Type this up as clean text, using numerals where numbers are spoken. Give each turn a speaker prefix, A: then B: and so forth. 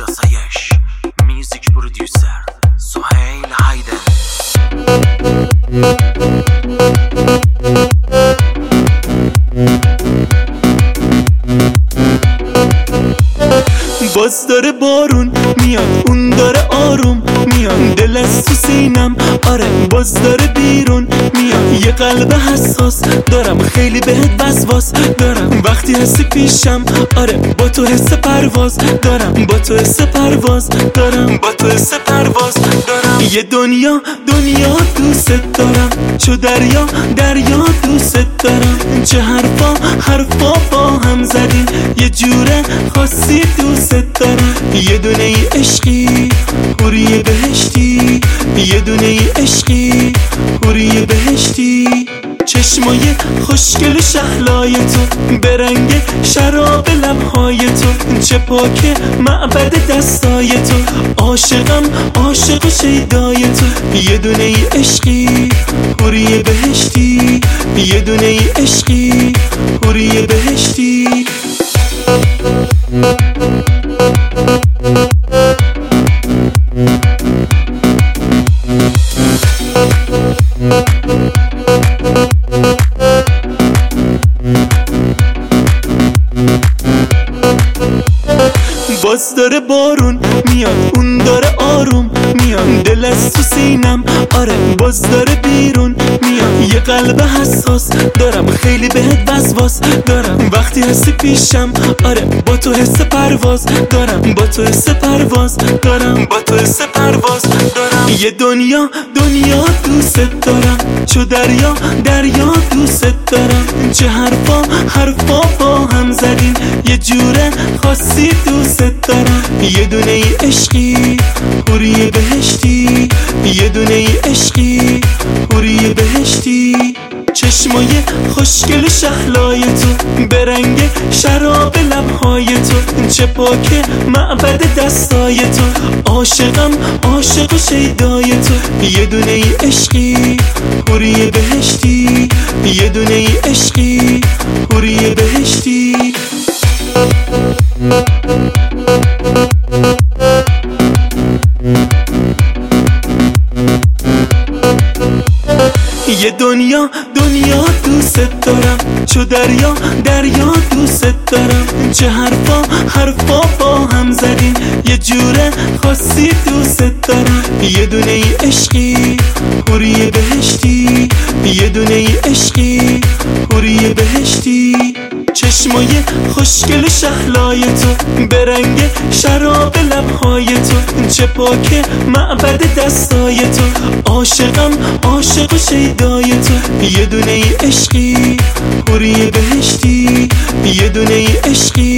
A: آسایش میوزیک پرودیوسر سهیل هایدر.
B: باز داره بارون میاد، اون داره آروم میاد، دل از تو سینم آره باز داره بیرون میاد. یه قلب حساس دارم، خیلی بهت وسواس دارم، وقتی هستی پیشم آره با تو حس پرواز دارم، با تو حس پرواز دارم، با تو حس پرواز دارم. یه دنیا دوست دارم، چو دریا دوست دارم، چه حرفا با هم زدیم، یه جوره خاصی دوست دارم. یه دونه ای عشقی حوری بهشتی، یه دونه ای عشقی حوری بهشتی، چشمای خوشگل شهلای تو به رنگ شراب لبهای تو، چه پاک معبد دستای تو، عاشقم عاشق شیدای تو. یه دونه ای عشقی حوری بهشتی، یه دونه ای عشقی حوری بهشتی. باز داره بارون میاد، اون داره آروم میاد، دل از تو سینم آره باز داره بیرون میاد. یه قلب حساس دارم، خیلی بهت وسواس دارم، وقتی هستی پیشم آره با تو حس پرواز دارم، با تو حس پرواز دارم، با تو حس پرواز دارم. یه دنیا دوست دارم، چو دریا دوست دارم، چه حرفا با هم زدیم، یه جوره خاصی دوست دارم. یه دونه ای عشقی حوری بهشتی، یه دونه ای عشقی حوری بهشتی، چشمای خوشگل شهلای تو به رنگ شراب لبهای تو، چه پاک معبد دستای تو، عاشقم عاشق شیدای تو. یه دونه ای عشقی حوری بهشتی، یه دونه ای عشقی حوری بهشتی. یه دنیا دوست دارم، چو دریا دوست دارم، چه حرفا با هم زدیم، یه جوره خاصی دوست دارم. یه دونه ای عشقی حوری بهشتی، یه دونه ای عشقی حوری بهشتی، چشمای خوشگل شهلای تو به رنگ شراب لبهای تو، چه پاک معبد دستای تو، عاشقم عاشق شیدای تو. یه دونه ای عشقی حوری بهشتی، یه دونه ای عشقی